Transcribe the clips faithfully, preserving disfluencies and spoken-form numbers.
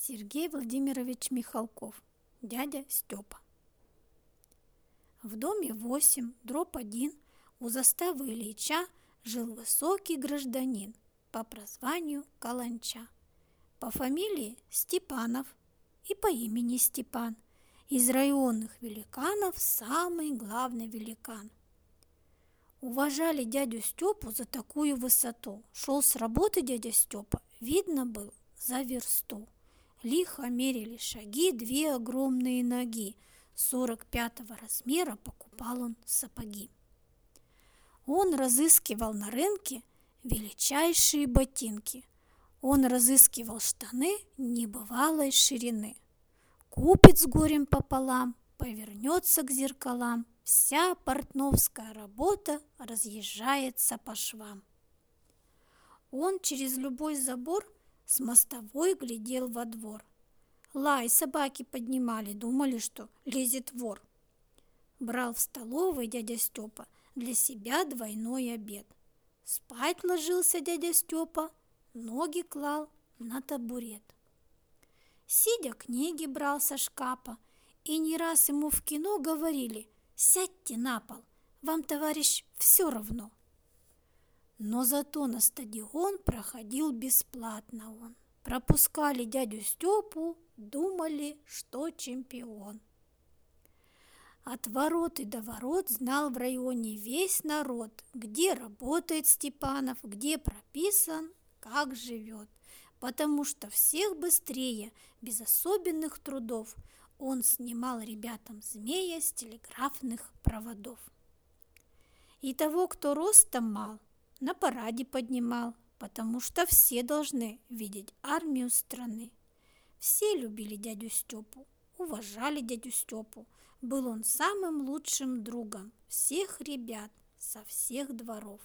Сергей Владимирович Михалков, дядя Степа. В доме восемь, дробь один, у заставы Ильича жил высокий гражданин по прозванию Каланча, по фамилии Степанов и по имени Степан. Из районных великанов самый главный великан. Уважали дядю Степу за такую высоту. Шел с работы дядя Степа, видно был за версту. Лихо мерили шаги две огромные ноги. Сорок пятого размера покупал он сапоги. Он разыскивал на рынке величайшие ботинки. Он разыскивал штаны небывалой ширины. Купит с горем пополам, повернется к зеркалам. Вся портновская работа разъезжается по швам. Он через любой забор с мостовой глядел во двор. Лай собаки поднимали, думали, что лезет вор. Брал в столовой дядя Степа для себя двойной обед. Спать ложился дядя Степа, ноги клал на табурет. Сидя, книги брал со шкафа, и не раз ему в кино говорили: «Сядьте на пол, вам, товарищ, все равно». Но зато на стадион проходил бесплатно он. Пропускали дядю Степу, думали, что чемпион. От ворот и до ворот знал в районе весь народ, где работает Степанов, где прописан, как живет. Потому что всех быстрее, без особенных трудов, он снимал ребятам змея с телеграфных проводов. И того, кто ростом мал, на параде поднимал, потому что все должны видеть армию страны. Все любили дядю Степу, уважали дядю Степу. Был он самым лучшим другом всех ребят со всех дворов.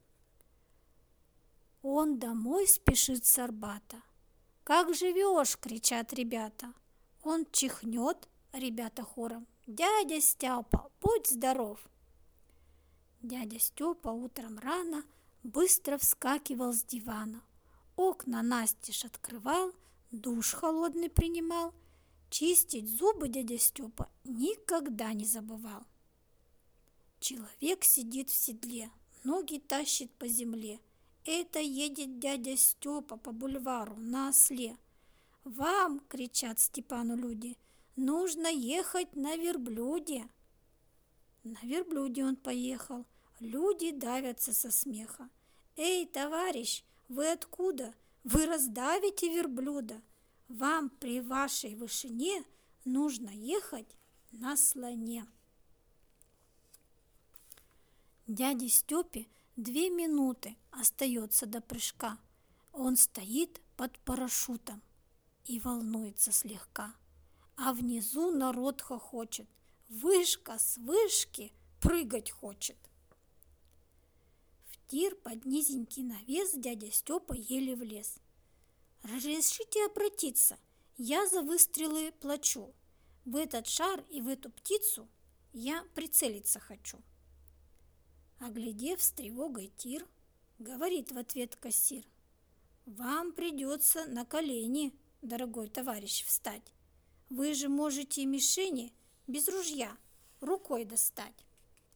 Он домой спешит с Арбата. «Как живешь?» — кричат ребята. Он чихнет, ребята хором: «Дядя Степа, будь здоров!» Дядя Степа утром рано быстро вскакивал с дивана, окна настежь открывал, душ холодный принимал. Чистить зубы дядя Степа никогда не забывал. Человек сидит в седле, ноги тащит по земле. Это едет дядя Степа по бульвару на осле. «Вам, — кричат Степану люди, — нужно ехать на верблюде». На верблюде он поехал, люди давятся со смеха. «Эй, товарищ, вы откуда? Вы раздавите верблюда. Вам при вашей вышине нужно ехать на слоне». Дяде Степе две минуты остается до прыжка. Он стоит под парашютом и волнуется слегка. А внизу народ хохочет. Вышка с вышки прыгать хочет. В тир под низенький навес дядя Степа еле влез. «Разрешите обратиться? Я за выстрелы плачу. В этот шар и в эту птицу я прицелиться хочу». Оглядев с тревогой тир, говорит в ответ кассир: «Вам придется на колени, дорогой товарищ, встать. Вы же можете мишени без ружья рукой достать».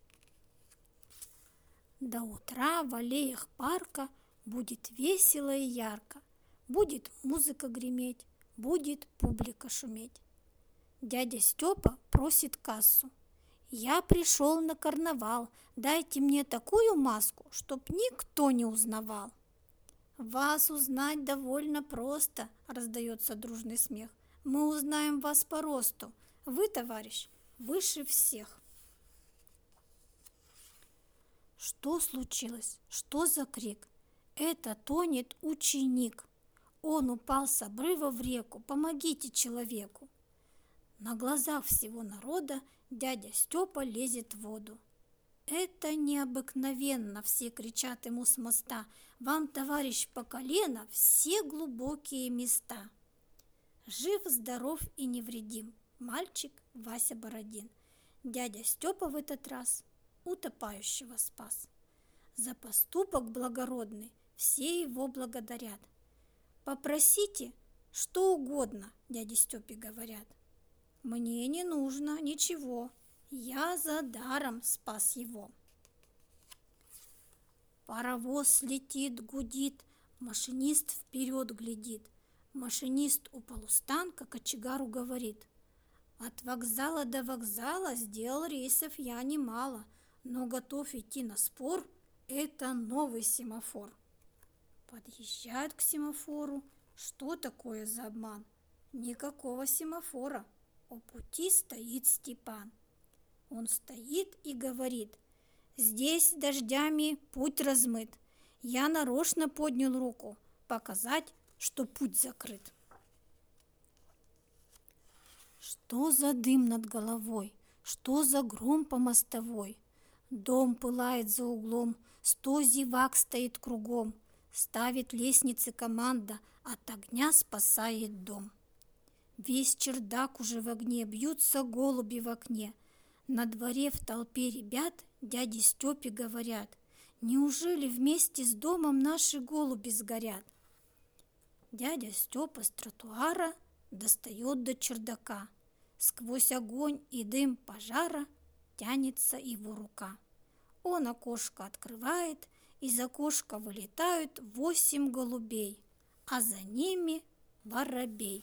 До утра в аллеях парка будет весело и ярко, будет музыка греметь, будет публика шуметь. Дядя Степа просит кассу: «Я пришел на карнавал, дайте мне такую маску, чтоб никто не узнавал». «Вас узнать довольно просто», — раздается дружный смех. «Мы узнаем вас по росту. Вы, товарищ, выше всех». Что случилось? Что за крик? Это тонет ученик. Он упал с обрыва в реку. Помогите человеку. На глазах всего народа дядя Степа лезет в воду. «Это необыкновенно!» — все кричат ему с моста. «Вам, товарищ, по колено все глубокие места». Жив, здоров и невредим мальчик Вася Бородин. Дядя Степа в этот раз утопающего спас. За поступок благородный все его благодарят. Попросите Что угодно, дяде Степе говорят. Мне не нужно ничего, я за даром спас его. Паровоз летит, гудит, машинист вперед глядит. Машинист у полустанка кочегару говорит: от вокзала до вокзала сделал рейсов я немало, но готов идти на спор, это новый семафор. Подъезжают к семафору. Что такое за обман? Никакого семафора. У пути стоит Степан. Он стоит и говорит: здесь дождями путь размыт. Я нарочно поднял руку, показать, что путь закрыт. Что за дым над головой? Что за гром по мостовой? Дом пылает за углом, сто зевак стоит кругом. Ставит лестницы команда, от огня спасает дом. Весь чердак уже в огне, бьются голуби в окне. На дворе в толпе ребят дяде Степе говорят: неужели вместе с домом наши голуби сгорят? Дядя Степа с тротуара достает до чердака. Сквозь огонь и дым пожара тянется его рука. Он окошко открывает, из окошка вылетают восемь голубей, а за ними воробей.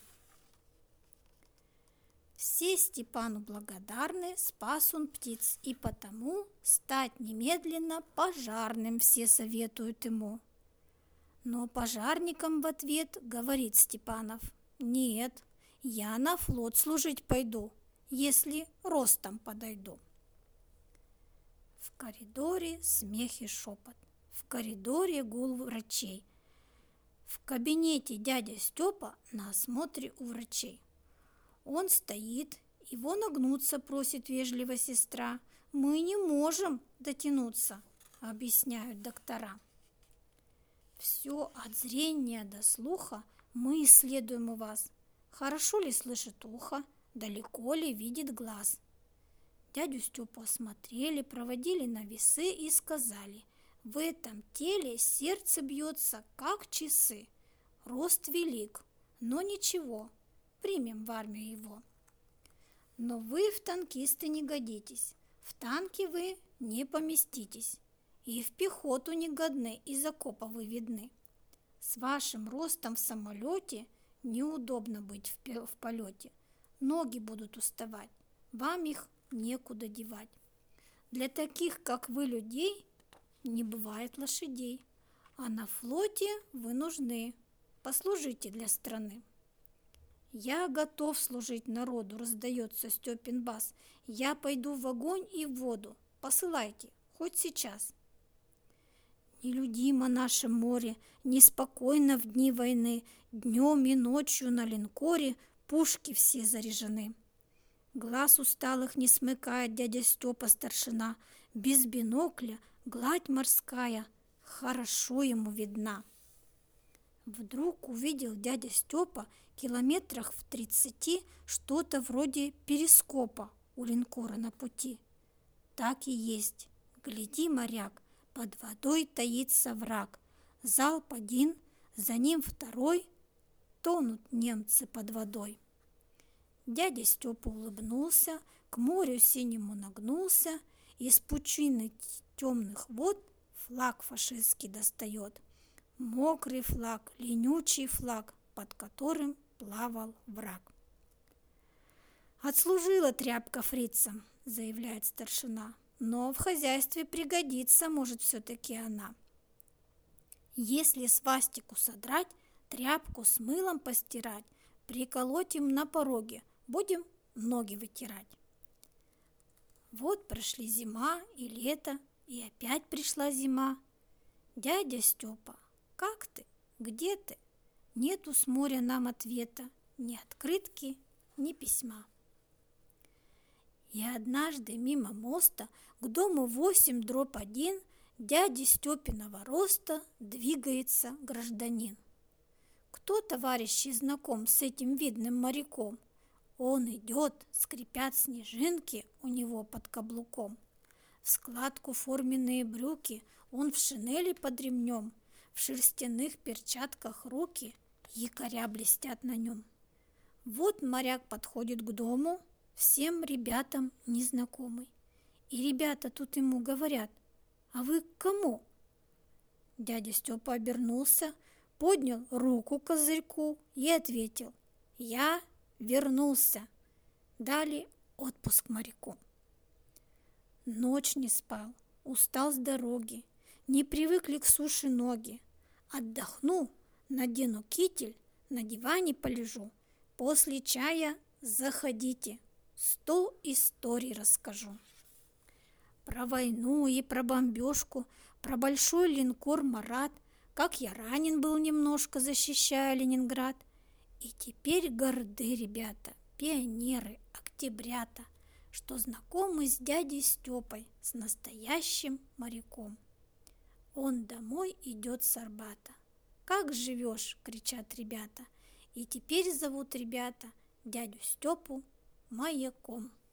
Все Степану благодарны, спас он птиц, и потому стать немедленно пожарным все советуют ему. Но пожарникам в ответ говорит Степанов: нет, я на флот служить пойду, если ростом подойду. В коридоре смех и шепот, в коридоре гул врачей. В кабинете дядя Степа на осмотре у врачей. Он стоит, его нагнуться просит вежливо сестра. Мы не можем дотянуться, объясняют доктора. Все от зрения до слуха мы исследуем у вас. Хорошо ли слышит ухо, далеко ли видит глаз. Дядю Степу осмотрели, проводили на весы и сказали: в этом теле сердце бьется, как часы. Рост велик, но ничего, примем в армию его. Но вы в танкисты не годитесь, в танки вы не поместитесь, и в пехоту не годны, из окопа вы видны. С вашим ростом в самолете неудобно быть в, в полете, ноги будут уставать, вам их некуда девать. Для таких, как вы, людей, не бывает лошадей, а на флоте вы нужны, послужите для страны. Я готов служить народу, раздается Степин бас. Я пойду в огонь и в воду, посылайте, хоть сейчас. Нелюдимо наше море, неспокойно в дни войны, днем и ночью на линкоре пушки все заряжены. Глаз усталых не смыкает дядя Степа старшина, без бинокля гладь морская хорошо ему видна. Вдруг увидел дядя Степа километрах в тридцати что-то вроде перископа у линкора на пути. Так и есть, гляди, моряк, под водой таится враг. Залп один, за ним второй, тонут немцы под водой. Дядя Степа улыбнулся, к морю синему нагнулся, из пучины темных вод флаг фашистский достает. Мокрый флаг, ленючий флаг, под которым плавал враг. Отслужила тряпка фрицам, заявляет старшина, но в хозяйстве пригодится, может, все-таки она. Если свастику содрать, тряпку с мылом постирать, приколотим на пороге, будем ноги вытирать. Вот прошли зима и лето, и опять пришла зима. Дядя Степа, как ты? Где ты? Нету с моря нам ответа, ни открытки, ни письма. И однажды мимо моста к дому восемь дробь один дяди Степиного роста двигается гражданин. Кто, товарищи, знаком с этим видным моряком? Он идет, скрипят снежинки у него под каблуком. В складку форменные брюки, он в шинели под ремнем, в шерстяных перчатках руки якоря блестят на нем. Вот моряк подходит к дому, всем ребятам незнакомый. И ребята тут ему говорят: «А вы к кому?» Дядя Степа обернулся, поднял руку к козырьку и ответил: «Я вернулся». Дали отпуск моряку. Ночь не спал, устал с дороги, не привыкли к суше ноги. Отдохну, надену китель, на диване полежу. После чая заходите, сто историй расскажу. Про войну и про бомбежку, про большой линкор «Марат», как я ранен был немножко, защищая Ленинград. И теперь горды ребята, пионеры, октябрята, что знакомы с дядей Степой, с настоящим моряком. Он домой идет с Арбата. «Как живешь?» — кричат ребята. И теперь зовут ребята дядю Степу маяком.